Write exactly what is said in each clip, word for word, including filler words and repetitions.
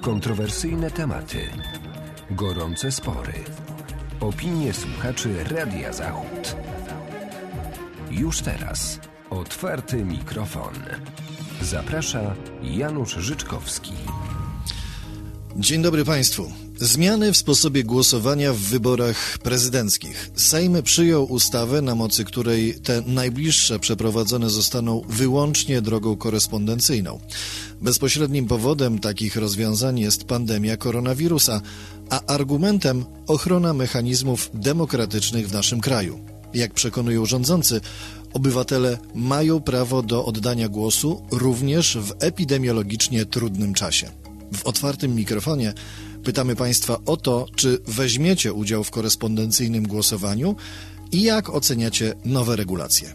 Kontrowersyjne tematy, gorące spory, opinie słuchaczy Radia Zachód. Już teraz otwarty mikrofon. Zaprasza Janusz Życzkowski. Dzień dobry Państwu. Zmiany w sposobie głosowania w wyborach prezydenckich. Sejm przyjął ustawę, na mocy której te najbliższe przeprowadzone zostaną wyłącznie drogą korespondencyjną. Bezpośrednim powodem takich rozwiązań jest pandemia koronawirusa, a argumentem ochrona mechanizmów demokratycznych w naszym kraju. Jak przekonują rządzący, obywatele mają prawo do oddania głosu również w epidemiologicznie trudnym czasie. W otwartym mikrofonie pytamy Państwa o to, czy weźmiecie udział w korespondencyjnym głosowaniu i jak oceniacie nowe regulacje.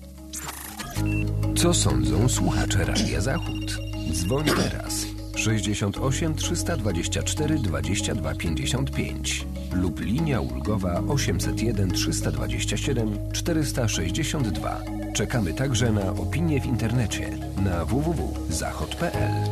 Co sądzą słuchacze Radia Zachód? Dzwoń teraz sześćdziesiąt osiem trzysta dwadzieścia cztery dwadzieścia dwa pięćdziesiąt pięć lub linia ulgowa osiemset jeden trzysta dwadzieścia siedem czterysta sześćdziesiąt dwa. Czekamy także na opinie w internecie na w w w kropka zachod kropka p l.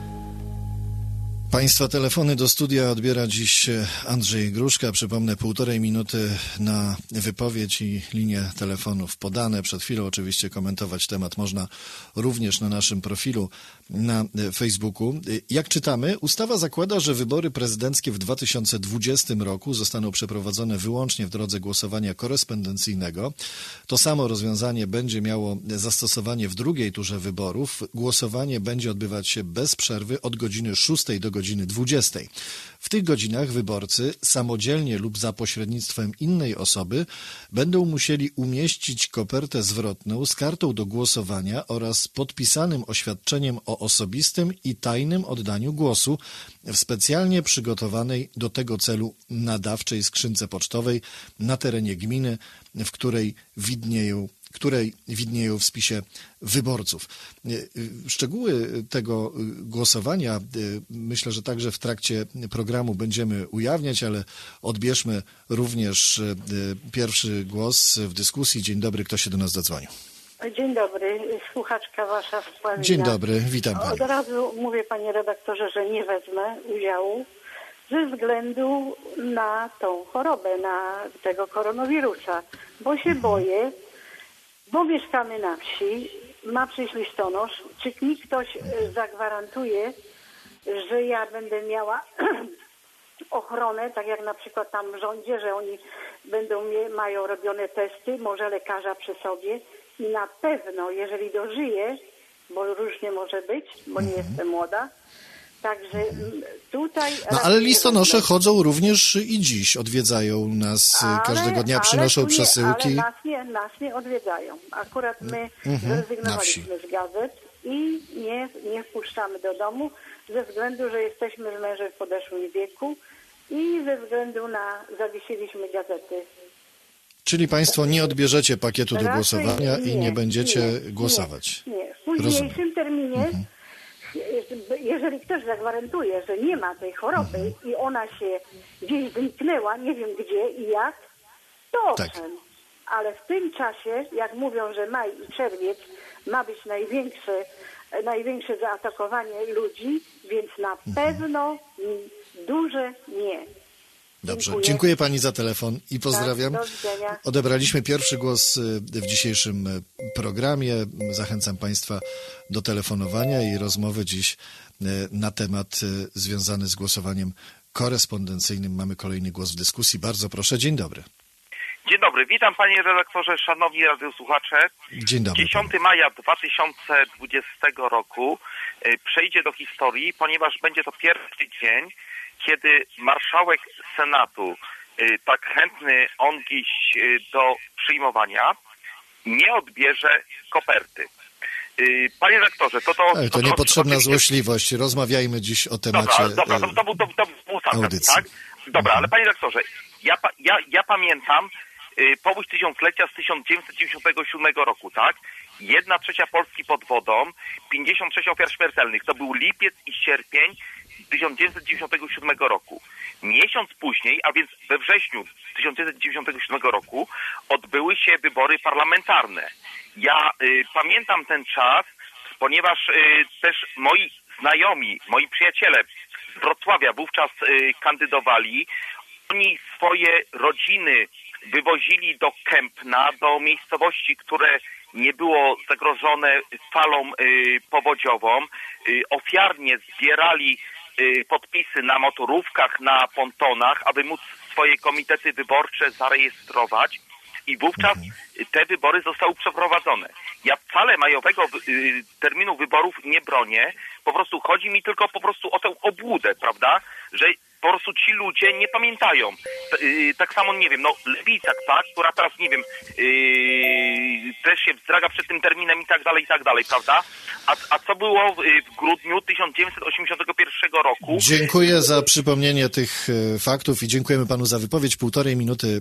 Państwa telefony do studia odbiera dziś Andrzej Gruszka. Przypomnę, półtorej minuty na wypowiedź i linie telefonów podane. Przed chwilą oczywiście komentować temat można również na naszym profilu na Facebooku. Jak czytamy, ustawa zakłada, że wybory prezydenckie w dwa tysiące dwudziestym roku zostaną przeprowadzone wyłącznie w drodze głosowania korespondencyjnego. To samo rozwiązanie będzie miało zastosowanie w drugiej turze wyborów. Głosowanie będzie odbywać się bez przerwy od godziny szóstej do godziny dwudziestej. W tych godzinach wyborcy samodzielnie lub za pośrednictwem innej osoby będą musieli umieścić kopertę zwrotną z kartą do głosowania oraz podpisanym oświadczeniem o osobistym i tajnym oddaniu głosu w specjalnie przygotowanej do tego celu nadawczej skrzynce pocztowej na terenie gminy, w której widnieją której widnieją w spisie wyborców. Szczegóły tego głosowania myślę, że także w trakcie programu będziemy ujawniać, ale odbierzmy również pierwszy głos w dyskusji. Dzień dobry, kto się do nas zadzwonił? Dzień dobry, słuchaczka wasza wspaniała. Dzień dobry, witam panią. Od razu mówię, panie redaktorze, że nie wezmę udziału ze względu na tą chorobę, na tego koronawirusa, bo się mhm. boję, bo mieszkamy na wsi, ma przyjść listonosz. Czy mi ktoś zagwarantuje, że ja będę miała ochronę, tak jak na przykład tam w rządzie, że oni będą mnie, mają robione testy, może lekarza przy sobie i na pewno, jeżeli dożyję, bo różnie może być, bo nie jestem młoda, także tutaj... No ale listonosze chodzą również i dziś, odwiedzają nas ale, każdego dnia, przynoszą nie, przesyłki. Ale nas nie, nas nie odwiedzają. Akurat my mhm, zrezygnowaliśmy z gazet i nie, nie wpuszczamy do domu ze względu, że jesteśmy z mężem w podeszłym wieku i ze względu na zawiesiliśmy gazety. Czyli państwo nie odbierzecie pakietu do głosowania nie, i nie będziecie nie, głosować. Nie, nie. W późniejszym Rozumiem. terminie mhm. jeżeli ktoś zagwarantuje, że nie ma tej choroby mhm. i ona się gdzieś zniknęła, nie wiem gdzie i jak, to owszem. Tak. Ale w tym czasie, jak mówią, że maj i czerwiec ma być największe, największe zaatakowanie ludzi, więc na mhm. pewno duże nie. Dobrze, dziękuję. dziękuję pani za telefon i pozdrawiam. Tak, do widzenia. Odebraliśmy pierwszy głos w dzisiejszym programie. Zachęcam państwa do telefonowania i rozmowy dziś na temat związany z głosowaniem korespondencyjnym. Mamy kolejny głos w dyskusji. Bardzo proszę, dzień dobry. Dzień dobry, witam panie redaktorze, szanowni radiosłuchacze. Dzień dobry. dziesiątego maja dwa tysiące dwudziestego roku przejdzie do historii, ponieważ będzie to pierwszy dzień, kiedy marszałek Senatu, tak chętny on dziś do przyjmowania, nie odbierze koperty. Panie redaktorze, to to... Ale to, to niepotrzebna oczywiście... złośliwość. Rozmawiajmy dziś o temacie Dobra, dobra to, to, był, to, to był audycji. Tak? Dobra, mhm. ale panie redaktorze, ja, ja, ja pamiętam powódź tysiąclecia z tysiąc dziewięćset dziewięćdziesiątego siódmego roku, tak? Jedna trzecia Polski pod wodą, pięćdziesiąt sześć ofiar śmiertelnych. To był lipiec i sierpień tysiąc dziewięćset dziewięćdziesiątego siódmego roku. Miesiąc później, a więc we wrześniu tysiąc dziewięćset dziewięćdziesiątego siódmego roku odbyły się wybory parlamentarne. Ja y, pamiętam ten czas, ponieważ y, też moi znajomi, moi przyjaciele z Wrocławia wówczas y, kandydowali. Oni swoje rodziny wywozili do Kępna, do miejscowości, które nie było zagrożone falą y, powodziową. Y, ofiarnie zbierali y, podpisy na motorówkach, na pontonach, aby móc swoje komitety wyborcze zarejestrować. I wówczas te wybory zostały przeprowadzone. Ja wcale majowego y, terminu wyborów nie bronię. Po prostu chodzi mi tylko po prostu o tę obłudę, prawda? Że po prostu ci ludzie nie pamiętają. T, y, tak samo, nie wiem, no Lewica, tak, która teraz, nie wiem, y, też się wzdraga przed tym terminem i tak dalej, i tak dalej, prawda? A, a co było w, w grudniu tysiąc dziewięćset osiemdziesiątego pierwszego roku? Dziękuję za przypomnienie tych e, faktów i dziękujemy panu za wypowiedź. Półtorej minuty e,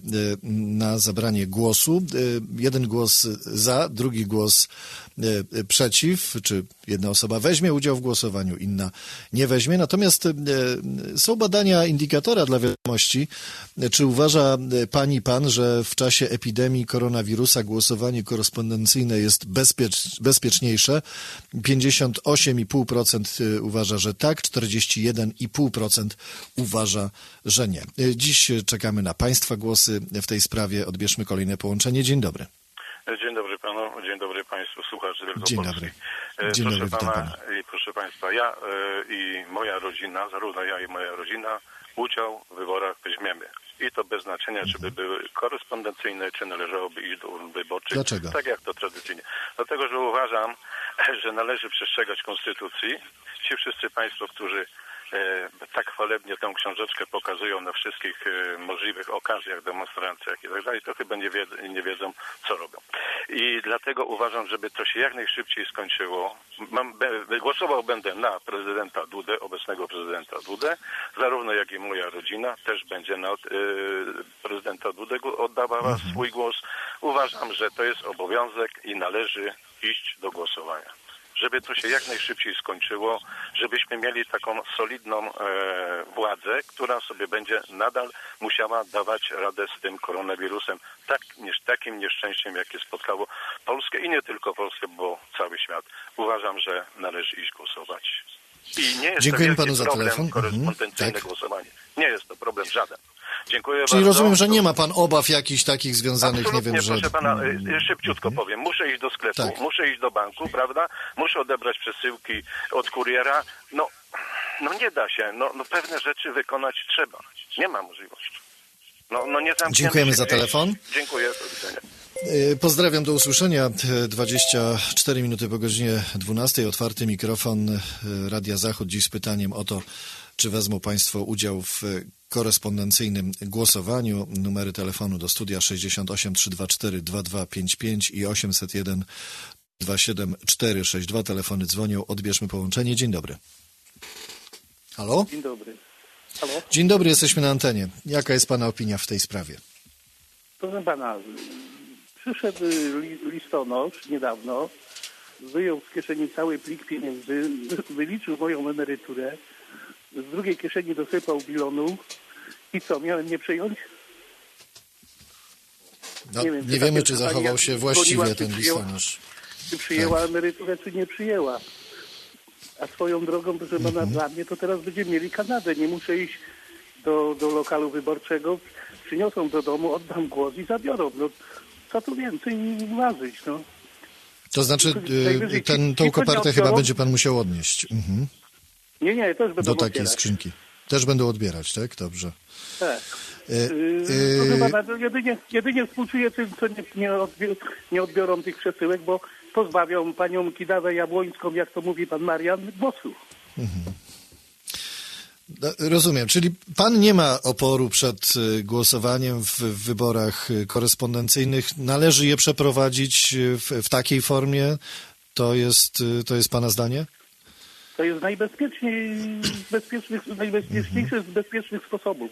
na zabranie głosu. E, jeden głos za, drugi głos e, przeciw, czy jedna osoba weźmie udział w głosowaniu, inna nie weźmie. Natomiast e, są badania indikatora dla wiadomości. Czy uważa pani, pan, że w czasie epidemii koronawirusa głosowanie korespondencyjne jest bezpiecz, bezpieczniejsze? pięćdziesiąt osiem i pół procent uważa, że tak, czterdzieści jeden i pół procent uważa, że nie. Dziś czekamy na państwa głosy w tej sprawie. Odbierzmy kolejne połączenie. Dzień dobry. Dzień dobry panu, dzień dobry państwu słuchaczy Wielkopolski. Dzień dobry. Dzień proszę dobry, pana pana. i proszę państwa, ja y, i moja rodzina, zarówno ja i moja rodzina, udział w wyborach weźmiemy. I to bez znaczenia, czy by były korespondencyjne, czy należałoby iść do urn wyborczych. Dlaczego? Tak jak to tradycyjnie. Dlatego, że uważam, że należy przestrzegać konstytucji. Ci wszyscy państwo, którzy e, tak chwalebnie tę książeczkę pokazują na wszystkich e, możliwych okazjach, demonstracjach i tak dalej, to chyba nie, wie, nie wiedzą, co robią. I dlatego uważam, żeby to się jak najszybciej skończyło. Mam, be, głosował będę na prezydenta Dudę, obecnego prezydenta Dudę, zarówno jak i moja rodzina też będzie na e, prezydenta Dudę oddawała mhm. swój głos. Uważam, że to jest obowiązek i należy iść do głosowania. Żeby to się jak najszybciej skończyło, żebyśmy mieli taką solidną e, władzę, która sobie będzie nadal musiała dawać radę z tym koronawirusem, tak, nie, takim nieszczęściem, jakie spotkało Polskę i nie tylko Polskę, bo cały świat. Uważam, że należy iść głosować. I nie jest Dziękujemy to panu za problem telefon. korespondencyjne Mhm, tak. głosowanie. Nie jest to problem żaden. Dziękuję Czyli bardzo. rozumiem, że nie ma pan obaw jakichś takich związanych, Absolutnie, nie wiem, że... proszę pana, szybciutko powiem. Muszę iść do sklepu, Tak. muszę iść do banku, prawda? Muszę odebrać przesyłki od kuriera. No, no nie da się. No, no pewne rzeczy wykonać trzeba. Nie ma możliwości. No, no nie zamkniemy Dziękujemy się za gdzieś. telefon. Dziękuję, do widzenia. Pozdrawiam, do usłyszenia. dwadzieścia cztery minuty po godzinie dwunastej. Otwarty mikrofon Radia Zachód. Dziś z pytaniem o to, czy wezmą państwo udział w korespondencyjnym głosowaniu. Numery telefonu do studia sześćdziesiąt osiem trzysta dwadzieścia cztery dwa dwa pięć pięć i osiemset jeden dwa siedem cztery sześć dwa. Telefony dzwonią. Odbierzmy połączenie. Dzień dobry. Halo? Dzień dobry. Halo? Dzień dobry, jesteśmy na antenie. Jaka jest pana opinia w tej sprawie? Proszę pana, przyszedł li- listonosz niedawno, wyjął z kieszeni cały plik pieniędzy, wyliczył moją emeryturę, z drugiej kieszeni dosypał bilonu i co, miałem nie przyjąć? No, Nie nie, wiem, czy wiemy, takie czy pytanie zachował się dzwoniła, właściwie czy ten przyjęła- listonosz. Czy przyjęła Tak. emeryturę, czy nie przyjęła? A swoją drogą, proszę pana, Mhm. dla mnie to teraz będziemy mieli Kanadę. Nie muszę iść do, do lokalu wyborczego, przyniosą do domu, oddam głos i zabiorą. No, co tu więcej marzyć, no. To znaczy, y, ten, tą kopertę chyba będzie pan musiał odnieść. Mhm. Nie, nie, też będą Do takiej otwierać. skrzynki. Też będą odbierać, tak? Dobrze. Tak. Y, Yy, y, proszę pana, to jedynie, jedynie współczuję tym, co nie, nie, odbior, nie odbiorą tych przesyłek, bo pozbawią panią Kidawę Jabłońską, jak to mówi pan Marian, głosu. No, rozumiem, czyli pan nie ma oporu przed y, głosowaniem w, w wyborach y, korespondencyjnych. Należy je przeprowadzić y, w, w takiej formie? To jest, y, to jest pana zdanie? To jest najbezpieczniej, bezpiecznych, najbezpieczniejszy z bezpiecznych sposobów.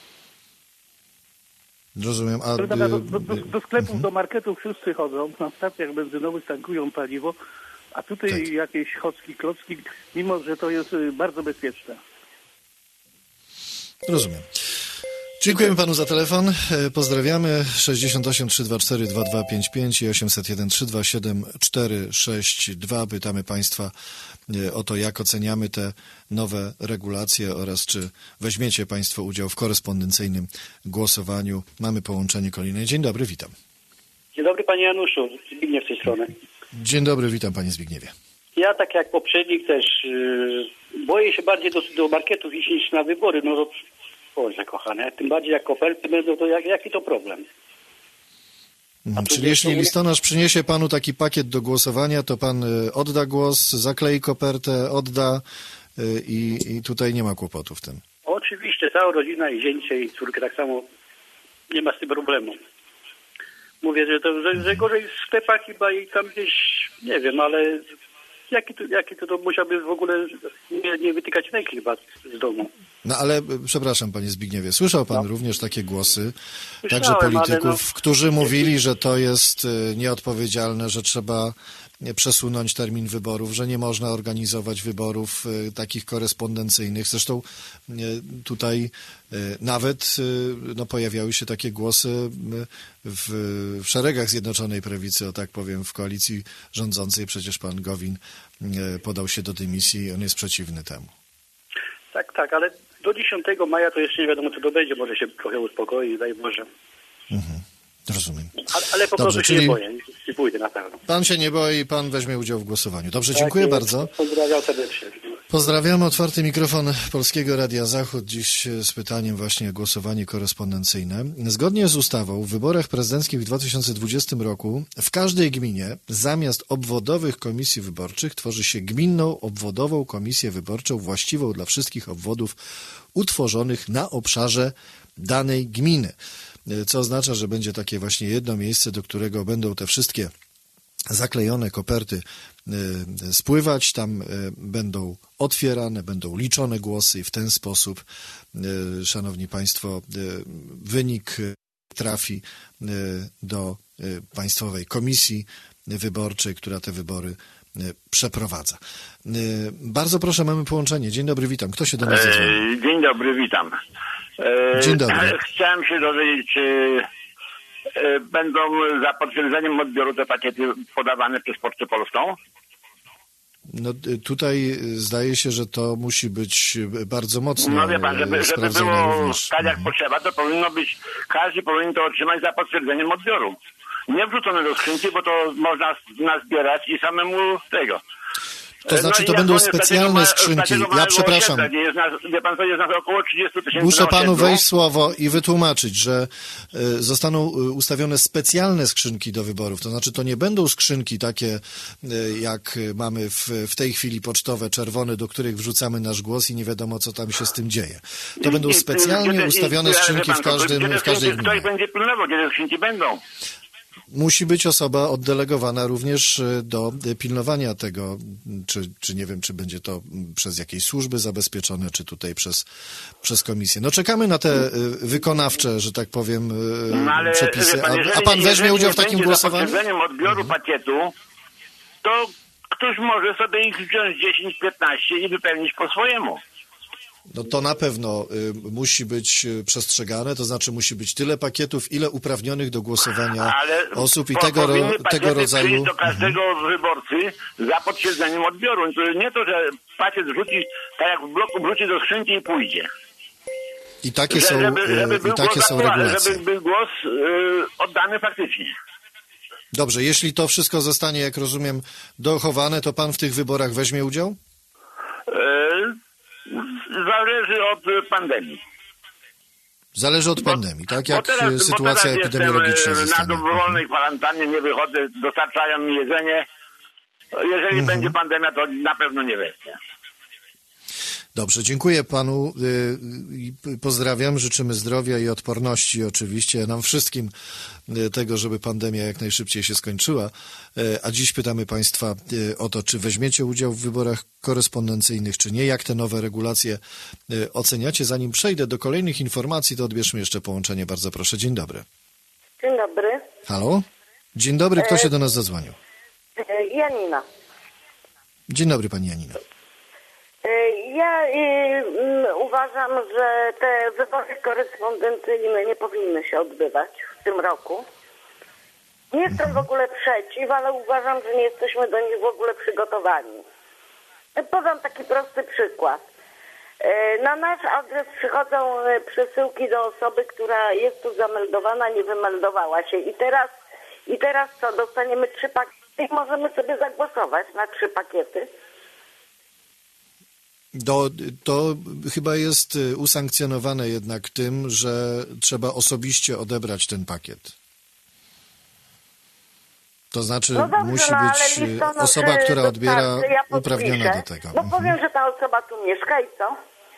Rozumiem. A, Proszę pana, do, y, do, do, do sklepów, do marketów wszyscy chodzą, na stacjach benzynowych tankują paliwo, a tutaj Tak. jakieś chocki, klocki, mimo że to jest y, bardzo bezpieczne. Rozumiem. Dziękujemy panu za telefon. Pozdrawiamy. sześćdziesiąt osiem trzysta dwadzieścia cztery dwa dwa pięć pięć i osiemset jeden trzysta dwadzieścia siedem cztery sześć dwa. Pytamy państwa o to, jak oceniamy te nowe regulacje oraz czy weźmiecie państwo udział w korespondencyjnym głosowaniu. Mamy połączenie kolejne. Dzień dobry, witam. Dzień dobry panie Januszu, Zbigniew z tej strony. Dzień dobry, witam panie Zbigniewie. Ja tak jak poprzednik też yy, boję się bardziej do, do marketów iść niż na wybory. No to, Boże kochane, tym bardziej jak koperty będą, to jak, jaki to problem? Mhm, czyli jeśli listonosz przyniesie panu taki pakiet do głosowania, to pan y, odda głos, zaklei kopertę, odda y, i, i tutaj nie ma kłopotu w tym. Oczywiście, cała rodzina i zięcie i córkę tak samo, nie ma z tym problemu. Mówię, że to że, że gorzej w sklepach chyba i tam gdzieś, nie wiem, ale jaki to, jaki to, to musiałby w ogóle nie, nie wytykać ręki chyba z domu. No ale, przepraszam panie Zbigniewie, słyszał pan no. również takie głosy, Słyszałem, także polityków, no... którzy mówili, że to jest nieodpowiedzialne, że trzeba przesunąć termin wyborów, że nie można organizować wyborów takich korespondencyjnych. Zresztą tutaj nawet no, pojawiały się takie głosy w, w szeregach Zjednoczonej Prawicy, o tak powiem, w koalicji rządzącej. Przecież pan Gowin podał się do dymisji i on jest przeciwny temu. Tak, tak, ale do dziesiątego maja to jeszcze nie wiadomo, co to będzie. Może się trochę uspokoi, daj Boże. Mhm. Rozumiem. Ale, ale po Dobrze, prostu się czyli nie boję. Nie pójdę na pewno. Pan się nie boi, pan weźmie udział w głosowaniu. Dobrze, tak, dziękuję jest. bardzo. Pozdrawiam serdecznie. Pozdrawiamy. Otwarty mikrofon Polskiego Radia Zachód. Dziś z pytaniem właśnie głosowanie korespondencyjne. Zgodnie z ustawą w wyborach prezydenckich w dwa tysiące dwudziestym roku w każdej gminie zamiast obwodowych komisji wyborczych tworzy się gminną obwodową komisję wyborczą właściwą dla wszystkich obwodów utworzonych na obszarze danej gminy. Co oznacza, że będzie takie właśnie jedno miejsce, do którego będą te wszystkie zaklejone koperty spływać, tam będą otwierane, będą liczone głosy i w ten sposób, szanowni państwo, wynik trafi do Państwowej Komisji Wyborczej, która te wybory przeprowadza. Bardzo proszę, mamy połączenie. Dzień dobry, witam. Kto się do nas zadzwonił? Dzień dobry, witam. Dzień dobry. Chciałem się dowiedzieć, czy będą za potwierdzeniem odbioru te pakiety podawane przez Pocztę Polską? No tutaj zdaje się, że to musi być bardzo mocno No wie pan, żeby, żeby było również. tak jak potrzeba, to powinno być, każdy powinien to otrzymać za potwierdzeniem odbioru. Nie wrzucone do skrzynki, bo to można nazbierać i samemu tego. To znaczy, no to będą specjalne ma, skrzynki. Ja przepraszam. Jest nas, wie pan, to jest nas około trzydzieści tysięcy. Muszę panu wejść słowo i wytłumaczyć, że y, zostaną ustawione specjalne skrzynki do wyborów. To znaczy, to nie będą skrzynki takie, y, jak mamy w, w tej chwili pocztowe, czerwone, do których wrzucamy nasz głos i nie wiadomo, co tam się z tym dzieje. To będą specjalnie ustawione skrzynki w każdym, w każdej gminie. Ktoś będzie pilnował, gdzie te skrzynki będą. Musi być osoba oddelegowana również do pilnowania tego, czy, czy nie wiem, czy będzie to przez jakieś służby zabezpieczone, czy tutaj przez, przez komisję. No czekamy na te wykonawcze, że tak powiem, no, ale, przepisy. Pan, a, a pan weźmie udział w takim głosowaniu? Z potwierdzeniem odbioru mhm. pakietu, to ktoś może sobie ich wziąć dziesięć piętnaście i wypełnić po swojemu. No to na pewno y, musi być przestrzegane, to znaczy musi być tyle pakietów, ile uprawnionych do głosowania ale osób i tego, ro, tego rodzaju... do każdego mhm. wyborcy za potwierdzeniem odbioru. To nie to, że pakiet wrzuci, tak jak w bloku wrzuci do skrzynki i pójdzie. I takie są, żeby, żeby był i takie są regulacje. Żeby był głos y, oddany faktycznie. Dobrze, jeśli to wszystko zostanie, jak rozumiem, dochowane, to pan w tych wyborach weźmie udział? Y Zależy od pandemii. Zależy od pandemii, tak? Jak teraz, sytuacja epidemiologiczna zostanie. Na dobrowolnej kwarantannie nie wychodzę, dostarczają mi jedzenie. Jeżeli mhm. będzie pandemia, to na pewno nie wezmę. Dobrze, dziękuję panu i pozdrawiam, życzymy zdrowia i odporności oczywiście nam wszystkim tego, żeby pandemia jak najszybciej się skończyła. A dziś pytamy państwa o to, czy weźmiecie udział w wyborach korespondencyjnych, czy nie, jak te nowe regulacje oceniacie. Zanim przejdę do kolejnych informacji, to odbierzmy jeszcze połączenie. Bardzo proszę. Dzień dobry. Dzień dobry. Halo? Dzień dobry, kto się do nas zadzwonił? Janina. Dzień dobry pani Janina. Ja y, uważam, że te wybory korespondencyjne nie powinny się odbywać w tym roku. Nie jestem w ogóle przeciw, ale uważam, że nie jesteśmy do nich w ogóle przygotowani. Podam taki prosty przykład. Na nasz adres przychodzą przesyłki do osoby, która jest tu zameldowana, nie wymeldowała się. I teraz, i teraz co? Dostaniemy trzy pakiety i możemy sobie zagłosować na trzy pakiety. Do, to chyba jest usankcjonowane jednak tym, że trzeba osobiście odebrać ten pakiet. To znaczy no dobrze, musi no, być osoba, która odbiera, ja uprawniona do tego. No powiem, że ta osoba tu mieszka i co?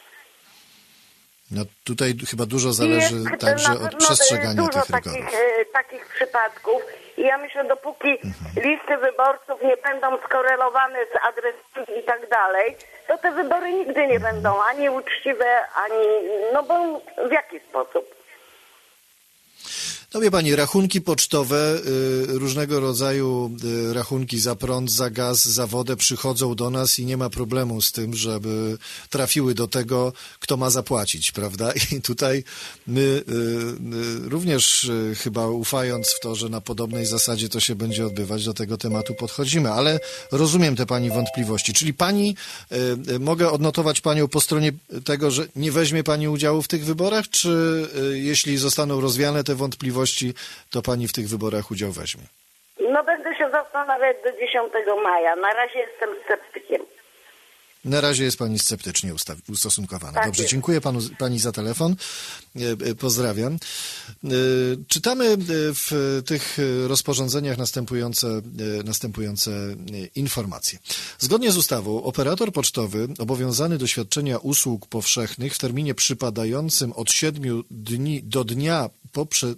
No tutaj chyba dużo zależy jest także od przestrzegania dużo tych rygorów. Takich, takich przypadków i ja myślę, dopóki mhm. listy wyborców nie będą skorelowane z adresami i tak dalej, to te wybory nigdy nie będą ani uczciwe, ani... no bo w jaki sposób? No wie pani, rachunki pocztowe, y, różnego rodzaju y, rachunki za prąd, za gaz, za wodę przychodzą do nas i nie ma problemu z tym, żeby trafiły do tego, kto ma zapłacić, prawda? I tutaj my y, y, również y, chyba ufając w to, że na podobnej zasadzie to się będzie odbywać, do tego tematu podchodzimy, ale rozumiem te pani wątpliwości. Czyli pani, y, y, mogę odnotować panią po stronie tego, że nie weźmie pani udziału w tych wyborach, czy y, jeśli zostaną rozwiane te wątpliwości, to pani w tych wyborach udział weźmie? No będę się zastanawiać do dziesiątego maja. Na razie jestem sceptykiem. Na razie jest pani sceptycznie ustaw- ustosunkowana. Tak Dobrze, jest. dziękuję panu, pani za telefon. E, e, pozdrawiam. E, czytamy w tych rozporządzeniach następujące, e, następujące informacje. Zgodnie z ustawą operator pocztowy obowiązany do świadczenia usług powszechnych w terminie przypadającym od siedmiu dni do dnia poprze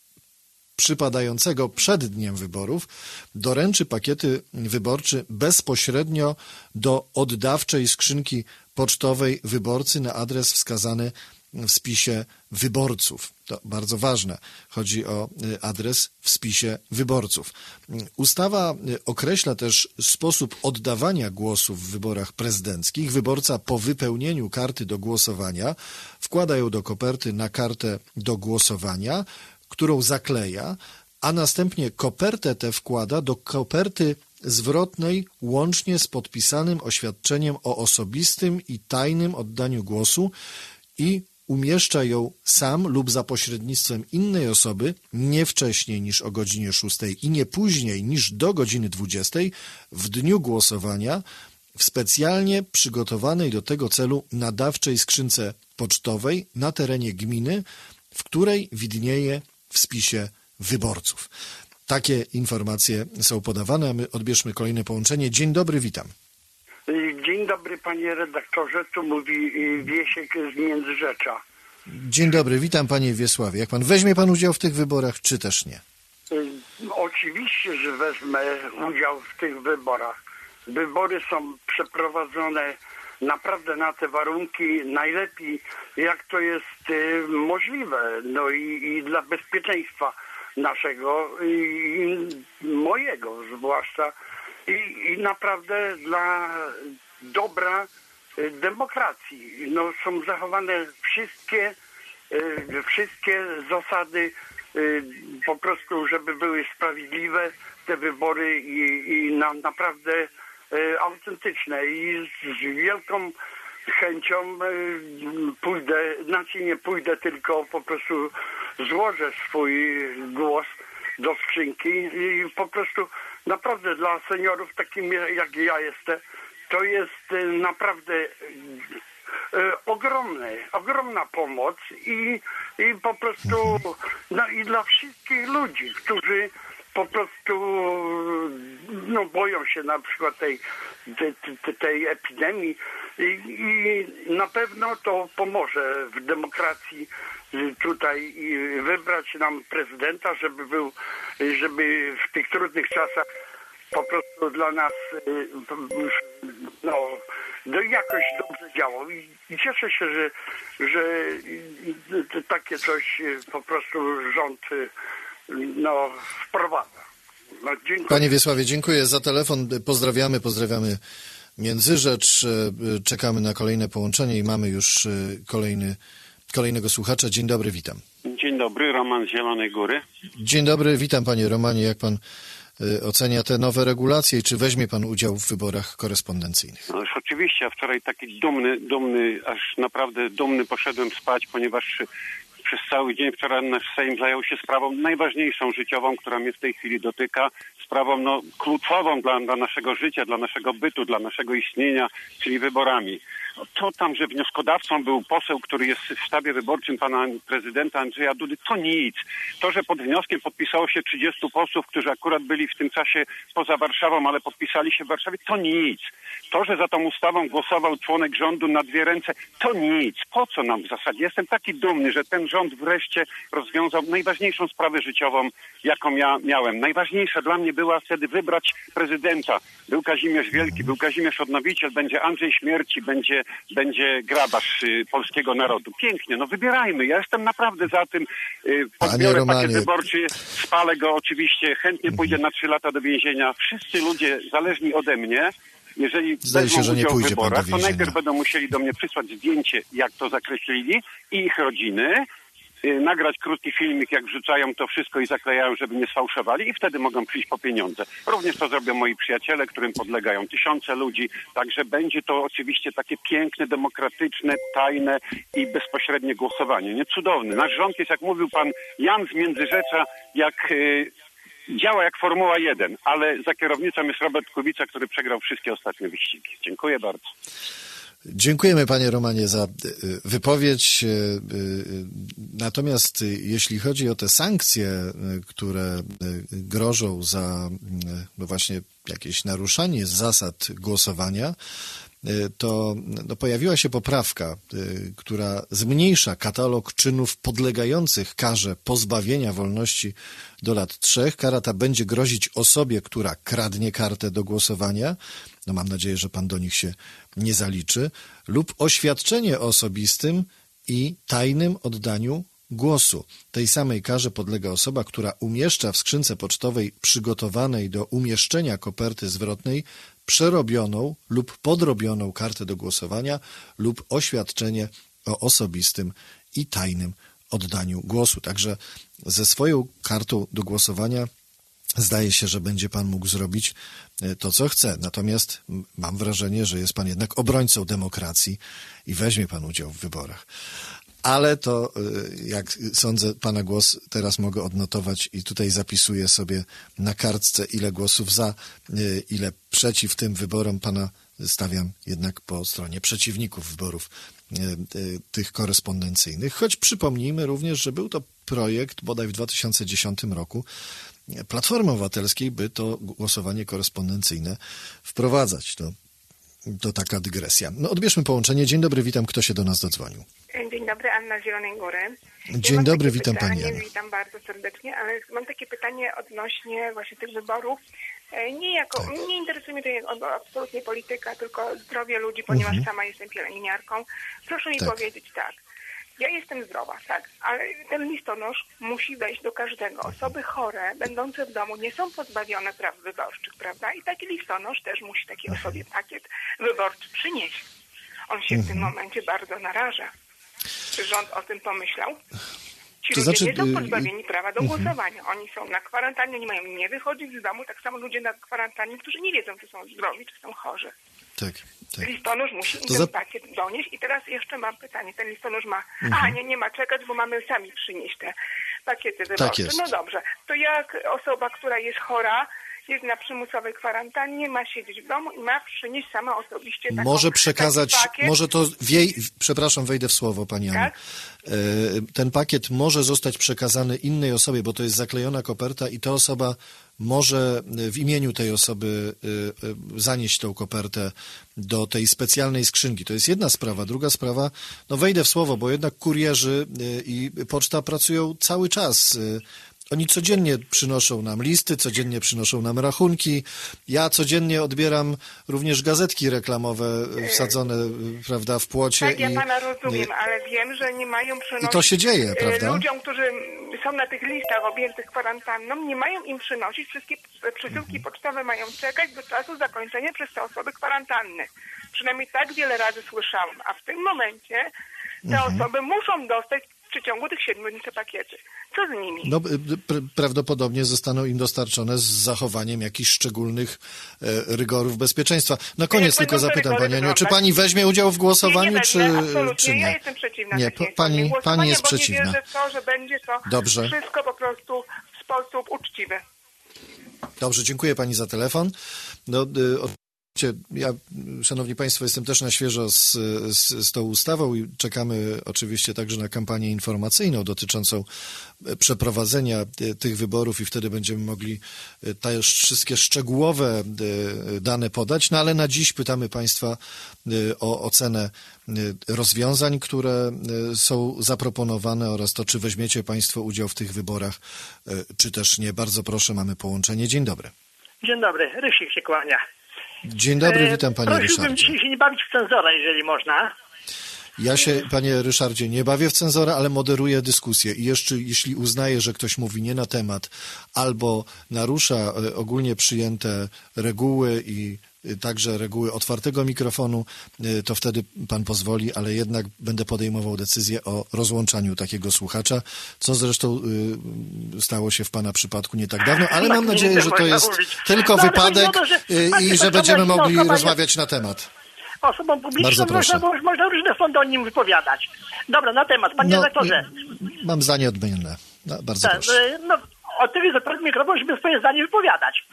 przypadającego przed dniem wyborów doręczy pakiety wyborcze bezpośrednio do oddawczej skrzynki pocztowej wyborcy na adres wskazany w spisie wyborców. To bardzo ważne. Chodzi o adres w spisie wyborców. Ustawa określa też sposób oddawania głosu w wyborach prezydenckich. Wyborca po wypełnieniu karty do głosowania wkłada ją do koperty na kartę do głosowania, którą zakleja, a następnie kopertę tę wkłada do koperty zwrotnej łącznie z podpisanym oświadczeniem o osobistym i tajnym oddaniu głosu i umieszcza ją sam lub za pośrednictwem innej osoby nie wcześniej niż o godzinie szóstej i nie później niż do godziny dwudziestej w dniu głosowania w specjalnie przygotowanej do tego celu nadawczej skrzynce pocztowej na terenie gminy, w której widnieje w spisie wyborców. Takie informacje są podawane, a my odbierzmy kolejne połączenie. Dzień dobry, witam. Dzień dobry, panie redaktorze, tu mówi Wiesiek z Międzyrzecza. Dzień dobry, witam panie Wiesławie. Jak pan weźmie pan udział w tych wyborach, czy też nie? Oczywiście, że wezmę udział w tych wyborach. Wybory są przeprowadzone naprawdę na te warunki najlepiej, jak to jest y, możliwe. No i, i dla bezpieczeństwa naszego i, i mojego zwłaszcza i, i naprawdę dla dobra y, demokracji. No, są zachowane wszystkie, y, wszystkie zasady y, po prostu, żeby były sprawiedliwe te wybory i, i na, naprawdę autentyczne i z wielką chęcią pójdę, znaczy nie pójdę, tylko po prostu złożę swój głos do skrzynki i po prostu naprawdę dla seniorów takim jak ja jestem, to jest naprawdę ogromne, ogromna pomoc i, i po prostu no i dla wszystkich ludzi, którzy po prostu no, boją się na przykład tej, tej, tej epidemii i, i na pewno to pomoże w demokracji tutaj wybrać nam prezydenta, żeby był, żeby w tych trudnych czasach po prostu dla nas no, no jakoś dobrze działał i cieszę się, że, że takie coś po prostu rząd no, wprowadza. No, dziękuję. Panie Wiesławie, dziękuję za telefon. Pozdrawiamy, pozdrawiamy Międzyrzecz. Czekamy na kolejne połączenie i mamy już kolejny, kolejnego słuchacza. Dzień dobry, witam. Dzień dobry, Roman z Zielonej Góry. Dzień dobry, witam panie Romanie. Jak pan ocenia te nowe regulacje i czy weźmie pan udział w wyborach korespondencyjnych? No już oczywiście, a wczoraj taki dumny, dumny, aż naprawdę dumny poszedłem spać, ponieważ przez cały dzień wczoraj nasz Sejm zajął się sprawą najważniejszą życiową, która mnie w tej chwili dotyka, sprawą no, kluczową dla, dla naszego życia, dla naszego bytu, dla naszego istnienia, czyli wyborami. To tam, że wnioskodawcą był poseł, który jest w sztabie wyborczym pana prezydenta Andrzeja Dudy, to nic. To, że pod wnioskiem podpisało się trzydziestu posłów, którzy akurat byli w tym czasie poza Warszawą, ale podpisali się w Warszawie, to nic. To, że za tą ustawą głosował członek rządu na dwie ręce, to nic. Po co nam w zasadzie? Jestem taki dumny, że ten rząd wreszcie rozwiązał najważniejszą sprawę życiową, jaką ja miałem. Najważniejsza dla mnie była wtedy wybrać prezydenta. Był Kazimierz Wielki, był Kazimierz Odnowiciel, będzie Andrzej Śmierci, będzie będzie grabarz y, polskiego narodu. Pięknie, no wybierajmy. Ja jestem naprawdę za tym. Y, podbiorę pakiet wyborczy, spalę go oczywiście, chętnie pójdę na trzy lata do więzienia. Wszyscy ludzie zależni ode mnie, jeżeli Zdaje się, że nie udział w pójdzie wyborach, pan do to więzienia. najpierw będą musieli do mnie przysłać zdjęcie, jak to zakreślili i ich rodziny, y, nagrać krótki filmik, jak wrzucają to wszystko i zaklejają, żeby nie sfałszowali i wtedy mogą przyjść po pieniądze. Również to zrobią moi przyjaciele, którym podlegają tysiące ludzi, także będzie to oczywiście takie piękne, demokratyczne, tajne i bezpośrednie głosowanie. Nie cudowne. Nasz rząd jest, jak mówił pan Jan z Międzyrzecza, jak y, działa jak Formuła jeden, ale za kierownicą jest Robert Kubica, który przegrał wszystkie ostatnie wyścigi. Dziękuję bardzo. Dziękujemy panie Romanie za wypowiedź. Natomiast jeśli chodzi o te sankcje, które grożą za no właśnie jakieś naruszanie zasad głosowania, to no, pojawiła się poprawka, która zmniejsza katalog czynów podlegających karze pozbawienia wolności do lat trzech. Kara ta będzie grozić osobie, która kradnie kartę do głosowania, no mam nadzieję, że pan do nich się nie zaliczy, lub oświadczenie osobistym i tajnym oddaniu głosu. Tej samej karze podlega osoba, która umieszcza w skrzynce pocztowej przygotowanej do umieszczenia koperty zwrotnej przerobioną lub podrobioną kartę do głosowania lub oświadczenie o osobistym i tajnym oddaniu głosu. Także ze swoją kartą do głosowania zdaje się, że będzie pan mógł zrobić to, co chce. Natomiast mam wrażenie, że jest pan jednak obrońcą demokracji i weźmie pan udział w wyborach. Ale to, jak sądzę, pana głos teraz mogę odnotować i tutaj zapisuję sobie na kartce, ile głosów za, ile przeciw tym wyborom. Pana stawiam jednak po stronie przeciwników wyborów tych korespondencyjnych. Choć przypomnijmy również, że był to projekt bodaj w dwa tysiące dziesiątym roku Platformy Obywatelskiej, by to głosowanie korespondencyjne wprowadzać. To, to taka dygresja. No odbierzmy połączenie. Dzień dobry, witam. Kto się do nas dodzwonił? Dzień dobry, Anna z Zielonej Góry. Dzień ja dobry, witam pytanie, pani Anna. Witam bardzo serdecznie, ale mam takie pytanie odnośnie właśnie tych wyborów. Nie jako, tak. nie interesuje mnie to absolutnie polityka, tylko zdrowie ludzi, ponieważ mhm. sama jestem pielęgniarką. Proszę mi tak. powiedzieć tak. Ja jestem zdrowa, tak, ale ten listonosz musi wejść do każdego. Osoby chore, będące w domu, nie są pozbawione praw wyborczych, prawda? I taki listonosz też musi takiej osobie pakiet wyborczy przynieść. On się w tym momencie bardzo naraża. Czy rząd o tym pomyślał? Ci to ludzie znaczy, nie są pozbawieni prawa do uh-huh. głosowania. Oni są na kwarantannie, nie mają nie wychodzić z domu. Tak samo ludzie na kwarantannie, którzy nie wiedzą, czy są zdrowi, czy są chorzy. Tak, tak. Listonosz musi im to ten za... pakiet donieść. I teraz jeszcze mam pytanie. Ten listonosz ma... Uh-huh. Aha, nie, nie ma czekać, bo mamy sami przynieść te pakiety wyborcze. Tak jest. No dobrze. To jak osoba, która jest chora, jest na przymusowej kwarantannie, ma siedzieć w domu i ma przynieść sama osobiście taką, może przekazać, pakiet. może to wiej, przepraszam, wejdę w słowo, pani Anna. Tak? Ten pakiet może zostać przekazany innej osobie, bo to jest zaklejona koperta i ta osoba może w imieniu tej osoby zanieść tą kopertę do tej specjalnej skrzynki. To jest jedna sprawa. Druga sprawa, no wejdę w słowo, bo jednak kurierzy i poczta pracują cały czas. Oni codziennie przynoszą nam listy, codziennie przynoszą nam rachunki. Ja codziennie odbieram również gazetki reklamowe wsadzone, prawda, w płocie. Tak, ja i, pana rozumiem, ale wiem, że nie mają przynosić i to się dzieje, prawda? ludziom, którzy są na tych listach objętych kwarantanną, nie mają im przynosić, wszystkie przesyłki pocztowe mają czekać do czasu zakończenia przez te osoby kwarantanny. Przynajmniej tak wiele razy słyszałam, a w tym momencie te mhm. osoby muszą dostać w przeciągu tych siedmiu dni te pakiety. Co z nimi? No, pr- prawdopodobnie zostaną im dostarczone z zachowaniem jakichś szczególnych e, rygorów bezpieczeństwa. Na koniec tylko zapytam Pani Aniu, czy Pani weźmie udział w głosowaniu, nie, nie czy, absolutnie. czy nie? Ja jestem przeciwna. Nie, pani, pani jest bo przeciwna. Nie wierzę w to, że będzie to Dobrze. wszystko po prostu w sposób uczciwy. Dobrze, dziękuję Pani za telefon. No, y, Ja, szanowni Państwo, jestem też na świeżo z, z, z tą ustawą i czekamy oczywiście także na kampanię informacyjną dotyczącą przeprowadzenia tych wyborów i wtedy będziemy mogli też wszystkie szczegółowe dane podać. No ale na dziś pytamy Państwa o ocenę rozwiązań, które są zaproponowane oraz to, czy weźmiecie Państwo udział w tych wyborach, czy też nie. Bardzo proszę, mamy połączenie. Dzień dobry. Dzień dobry, Rysik się kłania. Dzień dobry, witam Panie Ryszardzie. Prosiłbym dzisiaj się nie bawić w cenzora, jeżeli można. Ja się, Panie Ryszardzie, nie bawię w cenzora, ale moderuję dyskusję i jeszcze jeśli uznaję, że ktoś mówi nie na temat albo narusza ogólnie przyjęte reguły i także reguły otwartego mikrofonu, to wtedy Pan pozwoli, ale jednak będę podejmował decyzję o rozłączaniu takiego słuchacza, co zresztą stało się w Pana przypadku nie tak dawno, ale mam nadzieję, że to jest tylko wypadek i że będziemy mogli rozmawiać na temat. Osobą publiczną można, można różne sądy o nim wypowiadać. Dobra, na temat, Panie no, redaktorze. Mam zdanie odmienne. No, bardzo tak, proszę. No, od tego jest mikrofon, żeby swoje zdanie wypowiadać.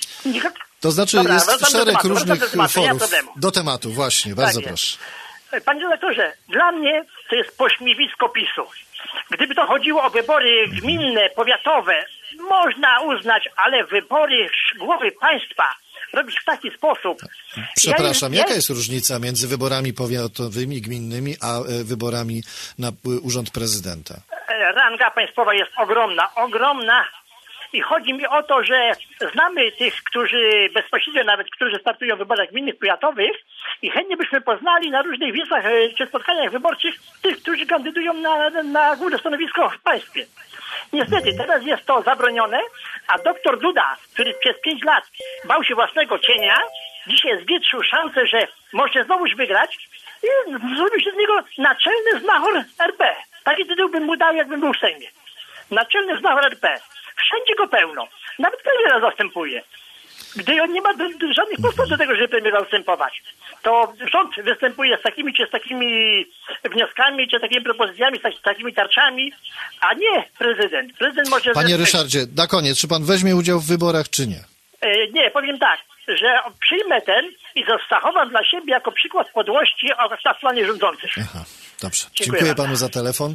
To znaczy Dobra, jest szereg tematu, różnych do tematu, forów. tematu. Do tematu, właśnie, bardzo tak proszę. Panie redaktorze, dla mnie to jest pośmiewisko PiSu. Gdyby to chodziło o wybory gminne, powiatowe, można uznać, ale wybory głowy państwa robić w taki sposób. Przepraszam, ja, jaka jest różnica między wyborami powiatowymi, gminnymi, a wyborami na urząd prezydenta? Ranga państwowa jest ogromna, ogromna. I chodzi mi o to, że znamy tych, którzy bezpośrednio nawet, którzy startują w wyborach gminnych, powiatowych i chętnie byśmy poznali na różnych wiecach czy spotkaniach wyborczych tych, którzy kandydują na, na główne stanowisko w państwie. Niestety, teraz jest to zabronione, a doktor Duda, który przez pięć lat bał się własnego cienia, dzisiaj zwietrzył szansę, że może znowuż wygrać i zrobił się z niego naczelny znachor R P. Taki tytuł bym mu dał, jakbym był w Sejmie. Naczelny znachor R P. Wszędzie go pełno. Nawet premiera zastępuje. Gdy on nie ma do, do, żadnych podstaw do tego, żeby premiera zastępować, to rząd występuje z takimi, czy z takimi wnioskami, czy takimi propozycjami, z takimi tarczami, a nie prezydent. Prezydent może... Panie zastąpić... Ryszardzie, na koniec, czy pan weźmie udział w wyborach, czy nie? E, nie, powiem tak, że przyjmę ten i zachowam dla siebie jako przykład podłości na stronie rządzących. Aha. Dobrze. Dziękuję, Dziękuję panu za telefon.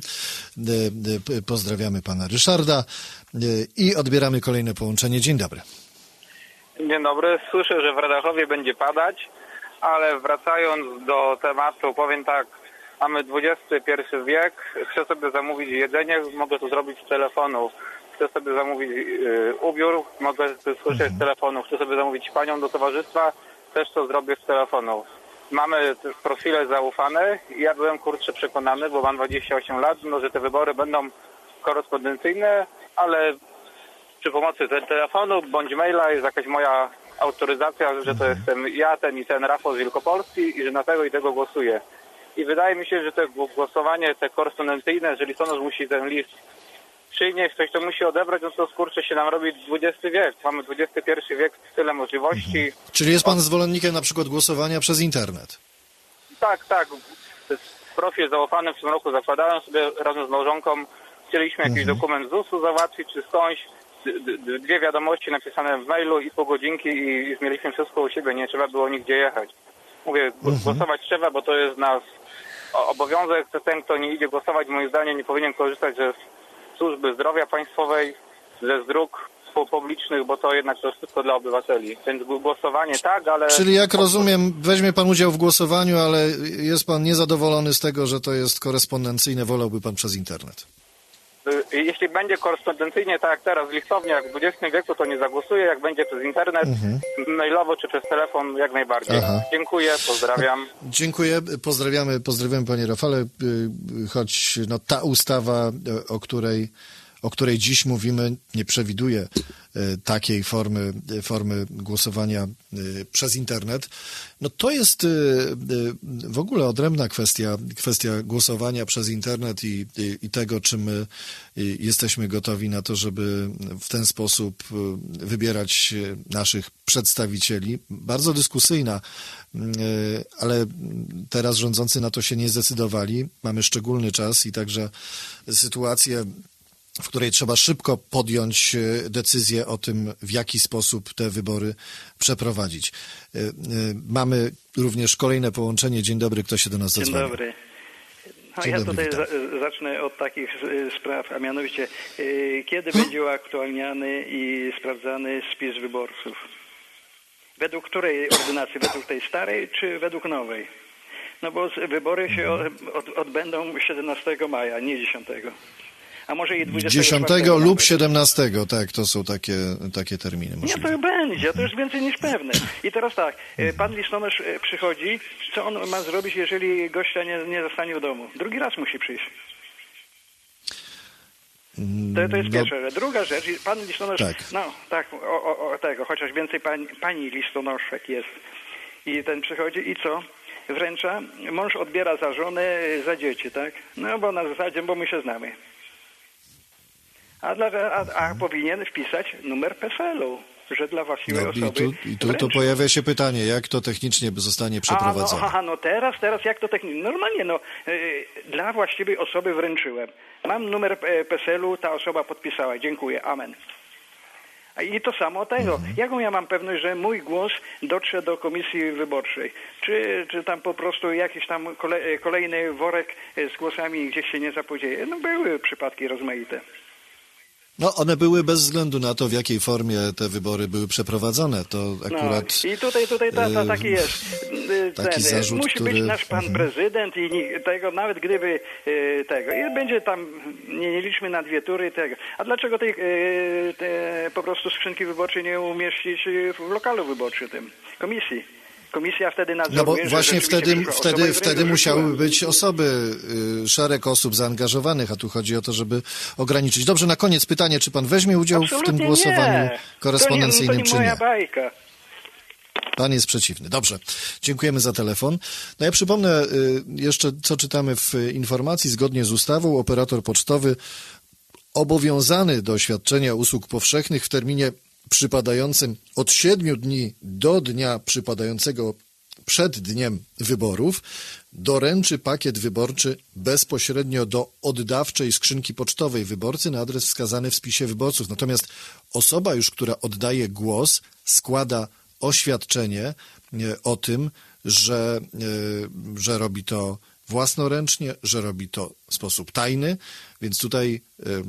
Pozdrawiamy pana Ryszarda i odbieramy kolejne połączenie. Dzień dobry. Dzień dobry. Słyszę, że w Radochowie będzie padać, ale wracając do tematu, powiem tak, mamy dwudziesty pierwszy wiek, chcę sobie zamówić jedzenie, mogę to zrobić z telefonu. Chcę sobie zamówić y, ubiór, mogę to słyszeć mhm. z telefonu. Chcę sobie zamówić panią do towarzystwa, też to zrobię z telefonu. Mamy profile zaufane i ja byłem kurczę przekonany, bo mam dwadzieścia osiem lat, no, że te wybory będą korespondencyjne, ale przy pomocy te, telefonu bądź maila jest jakaś moja autoryzacja, że to jestem ja, ten i ten Rafał z Wielkopolski i że na tego i tego głosuję. I wydaje mi się, że to głosowanie, te korespondencyjne, jeżeli Sonusz musi ten list przynieść, ktoś to musi odebrać, no to skurczy się nam robi dwudziesty wiek. Mamy dwudziesty pierwszy wiek, tyle możliwości. Mhm. Czyli jest pan zwolennikiem na przykład głosowania przez internet? Tak, tak. Profil zaufany w tym roku zakładałem sobie razem z małżonką. Chcieliśmy jakiś mhm. dokument z zusu załatwić, czy skądś. Dwie wiadomości napisane w mailu i pół godzinki i mieliśmy wszystko u siebie, nie trzeba było nigdzie jechać. Mówię, mhm. głosować trzeba, bo to jest nasz obowiązek. Ten, kto nie idzie głosować, moim zdaniem nie powinien korzystać ze służby zdrowia państwowej, ze dróg publicznych, bo to jednak to jest wszystko dla obywateli. Więc głosowanie tak, ale... Czyli jak rozumiem, weźmie pan udział w głosowaniu, ale jest pan niezadowolony z tego, że to jest korespondencyjne, wolałby pan przez internet? Jeśli będzie korespondencyjnie, tak jak teraz, listownie, jak w dwudziestym wieku, to nie zagłosuję. Jak będzie przez internet, mhm. mailowo czy przez telefon, jak najbardziej. Aha. Dziękuję, pozdrawiam. Dziękuję, pozdrawiamy, pozdrawiamy panie Rafale, choć no, ta ustawa, o której, o której dziś mówimy, nie przewiduje takiej formy, formy głosowania przez internet. No to jest w ogóle odrębna kwestia, kwestia głosowania przez internet i, i, i tego, czy my jesteśmy gotowi na to, żeby w ten sposób wybierać naszych przedstawicieli. Bardzo dyskusyjna, ale teraz rządzący na to się nie zdecydowali. Mamy szczególny czas i także sytuację, w której trzeba szybko podjąć decyzję o tym, w jaki sposób te wybory przeprowadzić. Mamy również kolejne połączenie. Dzień dobry, kto się do nas zadzwonił? Dzień dobry. No Dzień ja dobry, tutaj za, zacznę od takich spraw, a mianowicie kiedy będzie uaktualniany i sprawdzany spis wyborców? Według której ordynacji? Według tej starej czy według nowej? No bo wybory się od, odbędą siedemnastego maja, nie dziesiątego. A może i dwudziestego dziesiątego lub siedemnastego, tak, to są takie, takie terminy. Nie, to będzie, to już więcej niż pewne. I teraz tak, pan listonosz przychodzi, co on ma zrobić, jeżeli gościa nie, nie zostanie w domu? Drugi raz musi przyjść. To, to jest no, pierwsza rzecz. Druga rzecz, pan listonosz, tak. no tak, o, o, o tego, chociaż więcej pani, pani listonoszek jest. I ten przychodzi i co? Wręcza, mąż odbiera za żonę, za dzieci, tak? No bo na zasadzie, bo my się znamy. A, dla, a, a powinien wpisać numer P E S L u, że dla właściwej no, osoby. I tu, i tu to pojawia się pytanie, jak to technicznie zostanie przeprowadzone? A, no, aha, no teraz, teraz jak to technicznie? Normalnie, no, yy, dla właściwej osoby wręczyłem. Mam numer P E S L u, ta osoba podpisała. Dziękuję, amen. I to samo tego. Mhm. Jaką ja mam pewność, że mój głos dotrze do komisji wyborczej? Czy, czy tam po prostu jakiś tam kolej, kolejny worek z głosami gdzieś się nie zapodzieje? No były przypadki rozmaite. No, one były bez względu na to, w jakiej formie te wybory były przeprowadzone. To akurat... No, i tutaj, tutaj ta, ta, taki jest. Ten, taki zarzut, musi który... być nasz pan mhm. prezydent i tego, nawet gdyby e, tego. I będzie tam, nie, nie liczmy na dwie tury tego. A dlaczego tej e, te, po prostu skrzynki wyborczej nie umieścić w lokalu wyborczym tym, komisji? Komisja wtedy nadzoruje. No bo właśnie wtedy, wtedy, wtedy musiałyby być osoby, y, szereg osób zaangażowanych, a tu chodzi o to, żeby ograniczyć. Dobrze, na koniec pytanie, czy pan weźmie udział Absolutnie w tym głosowaniu nie. korespondencyjnym, to nie, to czy nie nie? moja bajka. Pan jest przeciwny. Dobrze. Dziękujemy za telefon. No ja przypomnę y, jeszcze, co czytamy w informacji. Zgodnie z ustawą operator pocztowy obowiązany do świadczenia usług powszechnych w terminie przypadającym od siedmiu dni do dnia przypadającego przed dniem wyborów doręczy pakiet wyborczy bezpośrednio do oddawczej skrzynki pocztowej wyborcy na adres wskazany w spisie wyborców. Natomiast osoba już, która oddaje głos, składa oświadczenie o tym, że, że robi to własnoręcznie, że robi to w sposób tajny, więc tutaj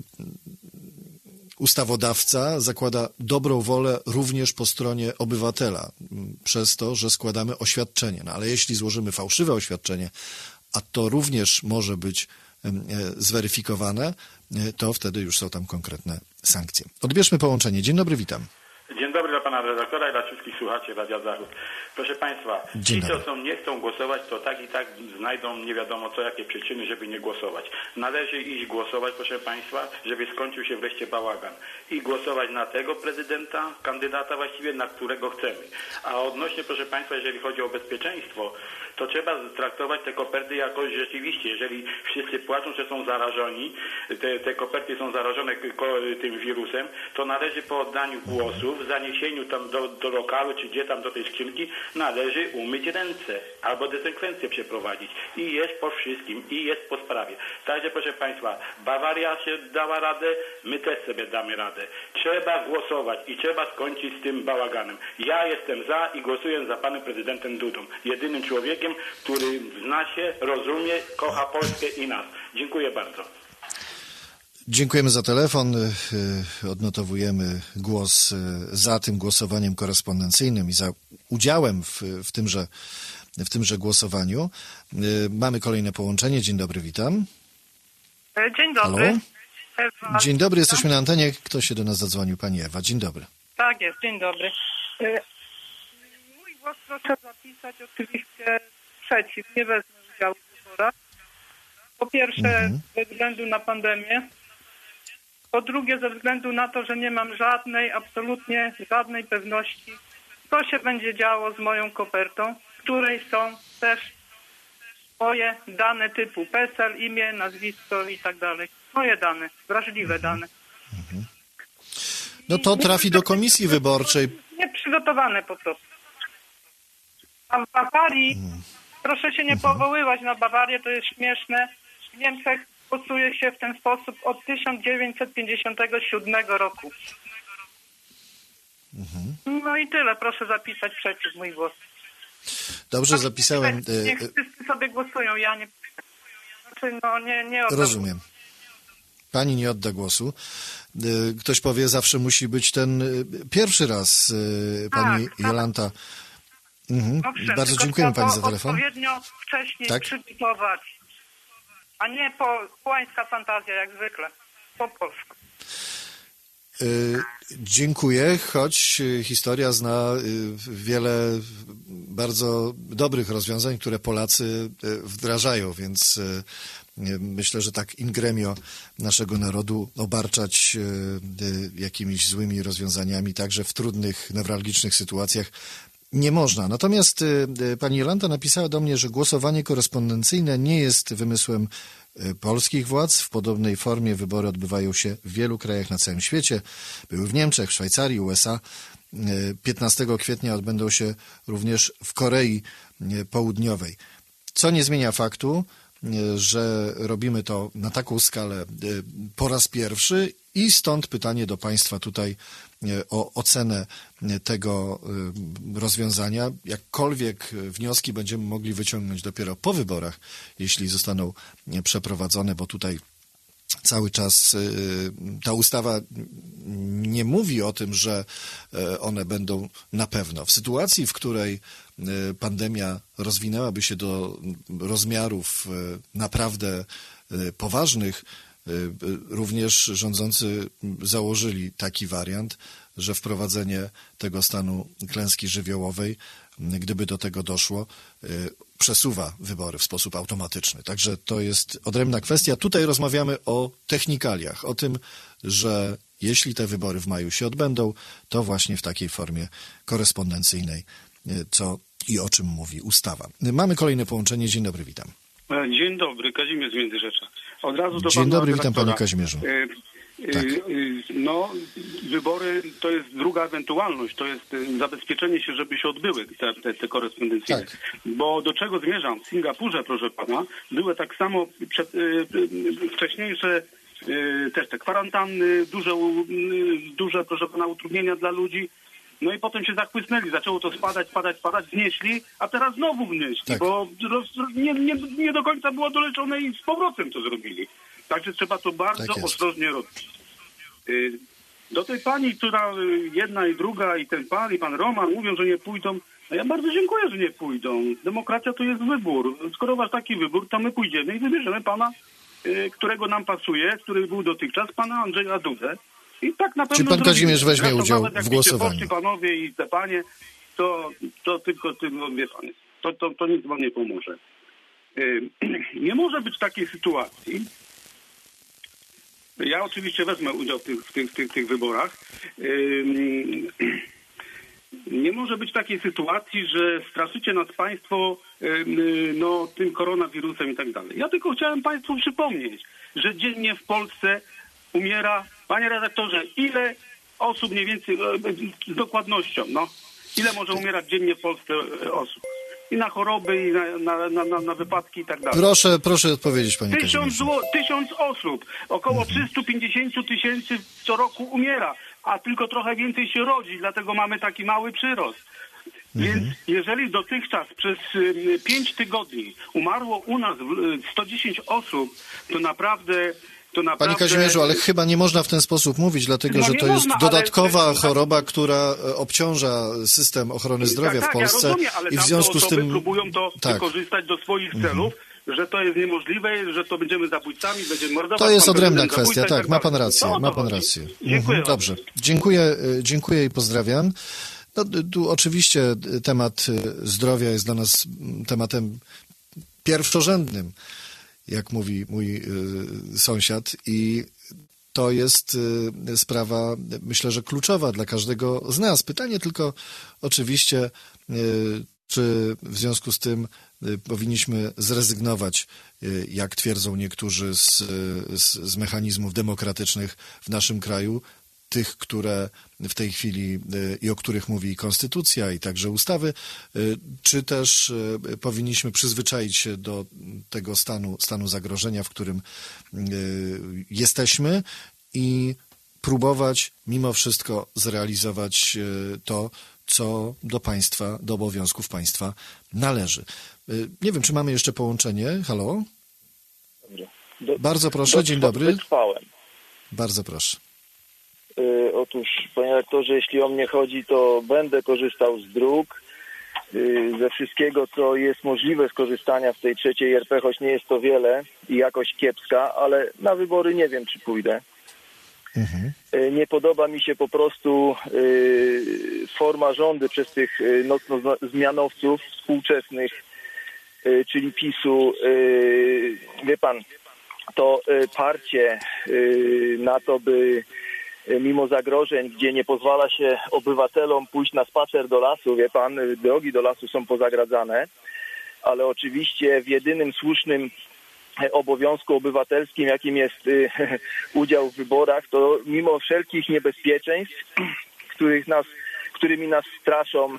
ustawodawca zakłada dobrą wolę również po stronie obywatela przez to, że składamy oświadczenie. No ale jeśli złożymy fałszywe oświadczenie, a to również może być zweryfikowane, to wtedy już są tam konkretne sankcje. Odbierzmy połączenie. Dzień dobry, witam. Dzień dobry dla pana redaktora i dla wszystkich słuchaczy Radia Zachód. Proszę państwa, ci, co są, nie chcą głosować, to tak i tak znajdą nie wiadomo co, jakie przyczyny, żeby nie głosować. Należy iść głosować, proszę państwa, żeby skończył się wreszcie bałagan. I głosować na tego prezydenta, kandydata właściwie, na którego chcemy. A odnośnie, proszę państwa, jeżeli chodzi o bezpieczeństwo, to trzeba traktować te koperty jakoś rzeczywiście. Jeżeli wszyscy płaczą, że są zarażeni, te, te koperty są zarażone tym wirusem, to należy po oddaniu głosów, zaniesieniu tam do, do lokalu, czy gdzie tam do tej skrzynki, należy umyć ręce albo dezynfekcję przeprowadzić. I jest po wszystkim, i jest po sprawie. Także proszę państwa, Bawaria się dała radę, my też sobie damy radę. Trzeba głosować i trzeba skończyć z tym bałaganem. Ja jestem za i głosuję za panem prezydentem Dudą. Jedynym człowiekiem, który zna się, rozumie, kocha Polskę i nas. Dziękuję bardzo. Dziękujemy za telefon. Odnotowujemy głos za tym głosowaniem korespondencyjnym i za udziałem w, w, tymże, w tymże głosowaniu. Mamy kolejne połączenie. Dzień dobry, witam. Dzień dobry. Ewa. Dzień dobry, jesteśmy na antenie. Kto się do nas zadzwonił? Pani Ewa. Dzień dobry. Tak jest, dzień dobry. Mój głos proszę zapisać oczywiście przeciw. Nie wezmę udziału w wyborach. Po pierwsze, mhm. ze względu na pandemię. Po drugie, ze względu na to, że nie mam żadnej, absolutnie żadnej pewności, co się będzie działo z moją kopertą, w której są też moje dane typu P E S E L, imię, nazwisko i tak dalej. Moje dane, wrażliwe dane. No to trafi do komisji wyborczej. Nieprzygotowane po prostu. A w Bawarii, proszę się nie powoływać na Bawarię, to jest śmieszne. W Niemczech głosuje się w ten sposób od tysiąc dziewięćset pięćdziesiątego siódmego roku. No i tyle, proszę zapisać przeciw mój głos. Dobrze, zapisałem. Niech wszyscy sobie głosują, ja nie... Znaczy, no nie, nie oddam. Rozumiem. Pani nie odda głosu. Ktoś powie, zawsze musi być ten pierwszy raz, pani tak, Jolanta. Mhm. Dobrze, bardzo dziękuję pani za telefon. Odpowiednio wcześniej tak? przygotować, a nie po połańska fantazja jak zwykle, po polsku. Y, dziękuję, choć historia zna wiele bardzo dobrych rozwiązań, które Polacy wdrażają, więc myślę, że tak in gremio naszego narodu obarczać jakimiś złymi rozwiązaniami, także w trudnych, newralgicznych sytuacjach nie można. Natomiast pani Jolanta napisała do mnie, że głosowanie korespondencyjne nie jest wymysłem polskich władz. W podobnej formie wybory odbywają się w wielu krajach na całym świecie. Były w Niemczech, w Szwajcarii, U S A. piętnastego kwietnia odbędą się również w Korei Południowej. Co nie zmienia faktu, że robimy to na taką skalę po raz pierwszy i stąd pytanie do państwa tutaj o ocenę tego rozwiązania. Jakkolwiek wnioski będziemy mogli wyciągnąć dopiero po wyborach, jeśli zostaną przeprowadzone, bo tutaj cały czas ta ustawa nie mówi o tym, że one będą na pewno. W sytuacji, w której pandemia rozwinęłaby się do rozmiarów naprawdę poważnych, również rządzący założyli taki wariant, że wprowadzenie tego stanu klęski żywiołowej, gdyby do tego doszło, przesuwa wybory w sposób automatyczny. Także to jest odrębna kwestia. Tutaj rozmawiamy o technikaliach, o tym, że jeśli te wybory w maju się odbędą, to właśnie w takiej formie korespondencyjnej, co i o czym mówi ustawa. Mamy kolejne połączenie. Dzień dobry, witam. Dzień dobry, Kazimierz z Międzyrzecza. Od razu do Dzień pana dobry, witam redaktora. panie Kazimierzu. Tak. No, wybory to jest druga ewentualność, to jest zabezpieczenie się, żeby się odbyły te, te, te korespondencyjne. Tak. Bo do czego zmierzam? W Singapurze, proszę pana, były tak samo przed, wcześniejsze też te kwarantanny, duże, duże, proszę pana, utrudnienia dla ludzi. No i potem się zachłysnęli, zaczęło to spadać, spadać, spadać, znieśli, a teraz znowu wnieśli, tak. bo roz, nie, nie, nie do końca było doleczone i z powrotem to zrobili. Także trzeba to bardzo tak ostrożnie robić. Do tej pani, która jedna i druga, i ten pan, i pan Roman mówią, że nie pójdą. No ja bardzo dziękuję, że nie pójdą. Demokracja to jest wybór. Skoro masz taki wybór, to my pójdziemy i wybierzemy pana, którego nam pasuje, który był dotychczas, pana Andrzeja Dudę. I tak na pewno. Czy pan Kazimierz weźmie udział w głosowaniu? Poszli panowie i te panie, to, to tylko tym, wie pan, to, to, to nic wam nie pomoże. Nie może być takiej sytuacji. Ja oczywiście wezmę udział w tych, w tych, w tych, tych wyborach. Nie może być takiej sytuacji, że straszycie nas państwo no, tym koronawirusem i tak dalej. Ja tylko chciałem państwu przypomnieć, że dziennie w Polsce umiera, panie redaktorze, ile osób mniej więcej, z dokładnością, no, ile może umierać dziennie w Polsce osób? I na choroby, i na, na, na, na, na wypadki i tak dalej. Proszę, proszę odpowiedzieć, panie Tysiąc, Kazimierzu. tysiąc osób, około Mhm. trzysta pięćdziesiąt tysięcy co roku umiera, a tylko trochę więcej się rodzi, dlatego mamy taki mały przyrost. Mhm. Więc jeżeli dotychczas przez y, pięć tygodni umarło u nas y, sto dziesięć osób, to naprawdę... To naprawdę... Panie Kazimierzu, ale chyba nie można w ten sposób mówić, dlatego No że nie to można, jest dodatkowa ale... choroba, która obciąża system ochrony zdrowia tak, w Polsce. Ja rozumiem, ale i w związku z tym próbują to tak. wykorzystać do swoich Mhm. celów, że to jest niemożliwe, że to będziemy zabójcami, będziemy mordować. To jest pan odrębna prezydent kwestia, zabójca i tak, ma pan dalej. rację, To o to ma pan chodzi. rację. Dziękuję Mhm, bardzo. dobrze, dziękuję, dziękuję i pozdrawiam. No, tu oczywiście temat zdrowia jest dla nas tematem pierwszorzędnym, jak mówi mój y, sąsiad, i to jest sprawa, myślę, że kluczowa dla każdego z nas. Pytanie tylko oczywiście, czy w związku z tym powinniśmy zrezygnować, jak twierdzą niektórzy, z, z, z mechanizmów demokratycznych w naszym kraju, tych, które w tej chwili i o których mówi konstytucja i także ustawy, czy też powinniśmy przyzwyczaić się do tego stanu, stanu zagrożenia, w którym jesteśmy i próbować mimo wszystko zrealizować to, co do państwa, do obowiązków państwa należy. Nie wiem, czy mamy jeszcze połączenie. Halo? Dobrze. Do, Bardzo proszę, do, dzień dobry. Wytrwałem. Bardzo proszę. Yy, otóż, panie rektorze, jeśli o mnie chodzi, to będę korzystał z dróg, yy, ze wszystkiego, co jest możliwe skorzystania w tej trzeciej er pe, choć nie jest to wiele i jakoś kiepska, ale na wybory nie wiem, czy pójdę. Mhm. Yy, nie podoba mi się po prostu yy, forma rządy przez tych yy, nocno-zmianowców współczesnych, yy, czyli PiSu. Yy, wie pan, to yy, parcie yy, na to, by mimo zagrożeń, gdzie nie pozwala się obywatelom pójść na spacer do lasu, wie pan, drogi do lasu są pozagradzane, ale oczywiście w jedynym słusznym obowiązku obywatelskim, jakim jest y, udział w wyborach, to mimo wszelkich niebezpieczeństw, których nas, którymi nas straszą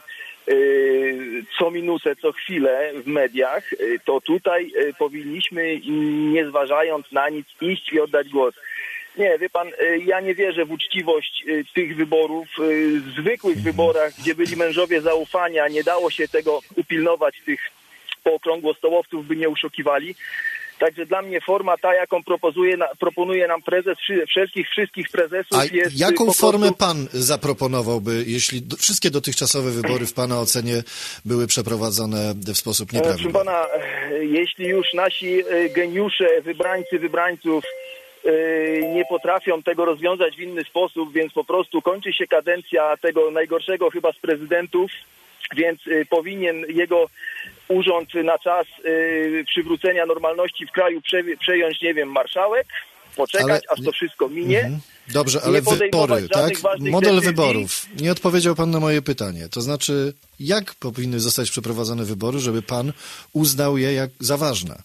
y, co minutę, co chwilę w mediach, y, to tutaj y, powinniśmy, nie zważając na nic, iść i oddać głos. Nie, wie pan, ja nie wierzę w uczciwość tych wyborów. W zwykłych wyborach, gdzie byli mężowie zaufania, nie dało się tego upilnować, tych pookrągłostołowców by nie oszukiwali. Także dla mnie forma ta, jaką proponuje, proponuje nam prezes wszelkich, wszystkich prezesów A jest... jaką po formę prostu... pan zaproponowałby, jeśli do, wszystkie dotychczasowe wybory w pana ocenie były przeprowadzone w sposób nieprawidłowy? Proszę pana, jeśli już nasi geniusze, wybrańcy wybrańców nie potrafią tego rozwiązać w inny sposób, więc po prostu kończy się kadencja tego najgorszego chyba z prezydentów, więc powinien jego urząd na czas przywrócenia normalności w kraju przejąć, nie wiem, marszałek, poczekać, ale... aż to wszystko minie. Mhm. Dobrze, ale wybory, tak? Model decyzji. Wyborów. Nie odpowiedział pan na moje pytanie. To znaczy, jak powinny zostać przeprowadzone wybory, żeby pan uznał je jak za ważne?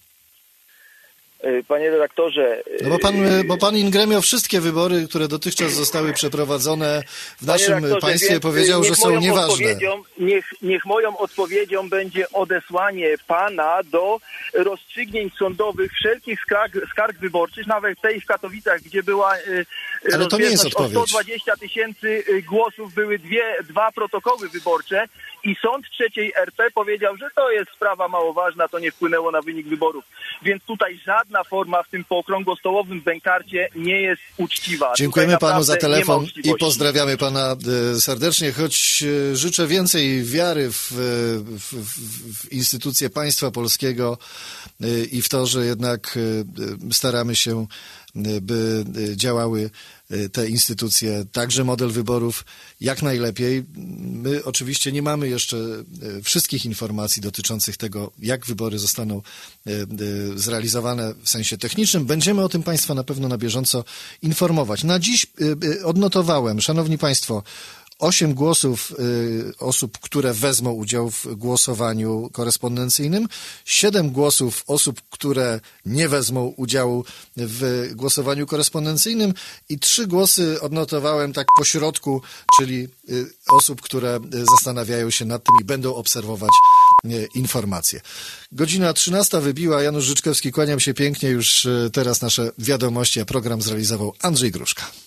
Panie redaktorze... No bo pan, bo pan in gremio wszystkie wybory, które dotychczas zostały przeprowadzone w naszym państwie, powiedział, że są nieważne. Niech, niech moją odpowiedzią będzie odesłanie pana do rozstrzygnięć sądowych wszelkich skarg, skarg wyborczych, nawet tej w Katowicach, gdzie była Ale to nie jest odpowiedź. O sto dwadzieścia tysięcy głosów, były dwie, dwa protokoły wyborcze i sąd trzeciej er pe powiedział, że to jest sprawa mało ważna, to nie wpłynęło na wynik wyborów. Więc tutaj żadna forma w tym pookrągłostołowym bękarcie nie jest uczciwa. Dziękujemy panu za telefon i pozdrawiamy pana serdecznie, choć życzę więcej wiary w, w, w instytucje państwa polskiego i w to, że jednak staramy się, by działały te instytucje, także model wyborów jak najlepiej. My oczywiście nie mamy jeszcze wszystkich informacji dotyczących tego, jak wybory zostaną zrealizowane w sensie technicznym. Będziemy o tym państwa na pewno na bieżąco informować. Na dziś odnotowałem, szanowni państwo, Osiem głosów y, osób, które wezmą udział w głosowaniu korespondencyjnym, siedem głosów osób, które nie wezmą udziału w głosowaniu korespondencyjnym i trzy głosy odnotowałem tak po środku, czyli y, osób, które zastanawiają się nad tym i będą obserwować y, informacje. Godzina trzynasta wybiła, Janusz Życzkowski, kłaniam się pięknie, już y, teraz nasze wiadomości, a program zrealizował Andrzej Gruszka.